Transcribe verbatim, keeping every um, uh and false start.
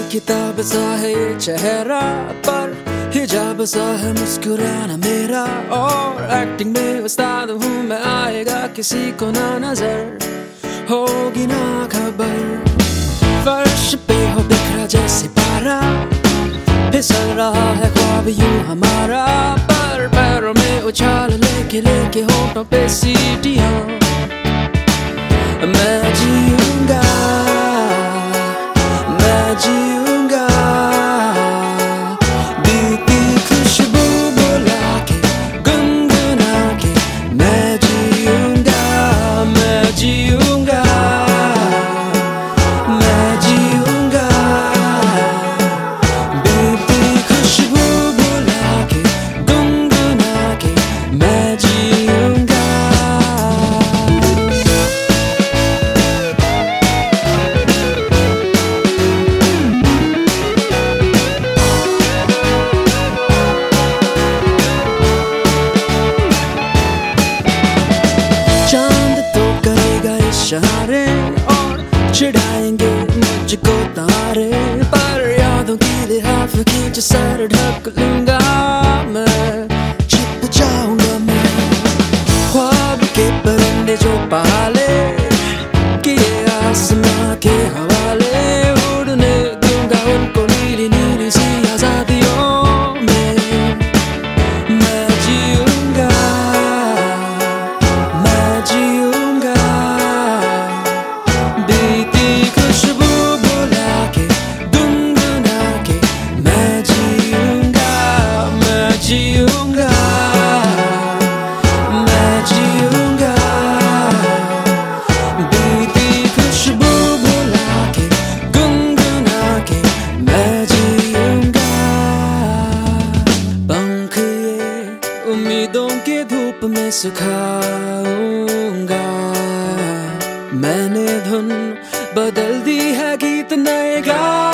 किताब सा है ये चेहरा, पर हिजाब सा है मुस्कुराना मेरा। और एक्टिंग में उस्ताद हूँ मैं, आएगा किसी को ना नजर, होगी ना खबर। फर्श पे हो बिखरा जैसे पारा, फिसल रहा है ख्वाब यूं हमारा। पर पैरों में उछाल लेके लेके होठों पे सीटियां मैं जीऊंगा, मैं जीऊंगा। बीती खुशबू बुला के गुनगुना के मैं जीऊंगा, मैं जीऊंगा, मैं जीऊंगा। बीती खुशबू बुला के गुनगुना के मैं जीऊंगा। चांद तो करेगा इशारे और चिढ़ाएंगे मुझको तारे, पर यादों की लिहाफ खींच सर ढक लूंगा मैं, छिप जाऊंगा मैं। ख्वाब के परिंदे जो पाले किए आसमां के हवाले, उड़ने दूंगा उनको नीली नीली सी आजादियों में मैं जीऊंगा, मैं जीऊंगा। बीती खुशबू बुला के गुनगुना के मैं जीऊंगा, मैं जीऊंगा, मैं जीऊंगा। बीती खुशबू बुला के गुनगुना के मैं जीऊंगा। पंख ये उम्मीदों के धूप में सुखाऊंगा, मैंने धुन बदल दी है गीत नए गा